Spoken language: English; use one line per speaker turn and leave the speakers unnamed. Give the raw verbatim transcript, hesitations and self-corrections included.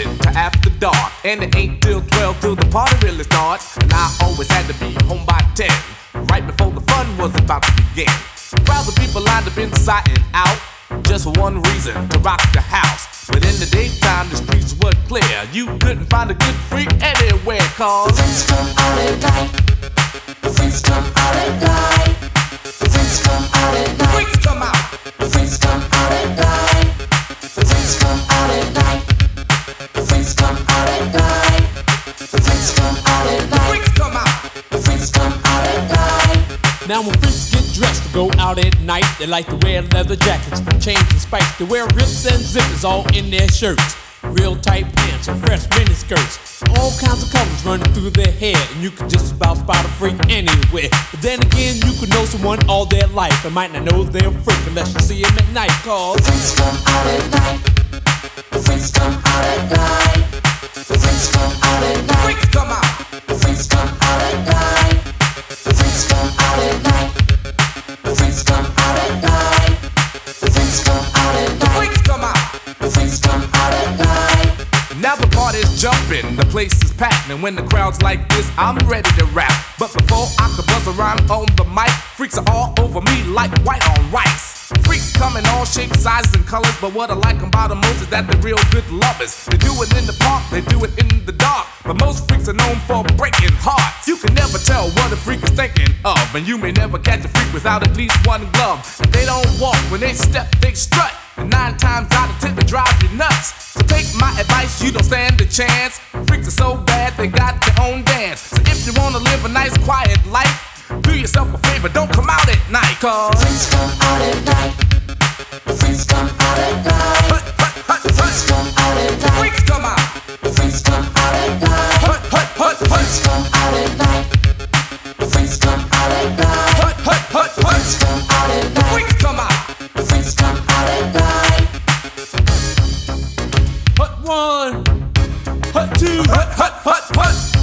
started to after dark, and it ain't till twelve till the party really starts. And I always had to be home by ten, right before the fun was about to begin. Crowds of people lined up inside and out, just for one reason, to rock the house. But in the daytime the streets were clear, you couldn't find a good freak anywhere. Cause
the freaks come out at night. The freaks come out at night. The freaks come out at night.
Freaks come out.
The freaks come out at night. The freaks come out at night. The freaks come out at night. The freaks come out at night.
Freaks come out.
The freaks come out at night.
Now when freaks get dressed to go out at night, they like to wear leather jackets, chains and spikes. They wear rips and zippers all in their shirts, real tight pants and fresh mini skirts. All kinds of colors running through their hair, and you could just about spot a freak anywhere. But then again, you could know someone all their life and might not know they're a freak unless you see him at night. Cause
the freaks come out at night. The freaks come out at night. The freaks come out at night.
Freaks come out.
The freaks come out at night. The freaks come out at night. The freaks come out at night. The freaks come out at night.
Freaks come out.
The freaks come out at night.
Now the party's jumping, the place is packed, and when the crowd's like this, I'm ready to rap. But before I could buzz a rhyme on the mic, freaks are all over me like white on rice. Freaks come in all shapes, sizes, and colors, but what I like about them most is that they're real good lovers. They do it in the park, they do it in the dark, but most freaks are known for breaking hearts. You can never tell what a freak is thinking of, and you may never catch a freak without at least one glove. And they don't walk, when they step, they strut, and nine times out of ten they drive you nuts. So take my advice, you don't stand a chance. Freaks are so bad, they got their own dance. So if you wanna live a nice quiet life, do yourself a favor, don't come out at night. Cause
the freaks come out at night. The freaks come out at night.
hut, hut, hut,
The freaks come out at night.
freaks come out.
The freaks come out at night.
Hut, hut, hut,
The freaks
hut,
come out at night. The freaks come out at night.
hut, hut, hut,
The freaks
hut.
come out at night.
Freaks come out.
The freaks come out at night.
hut one, hut two,
Hut, hut, hut, hut.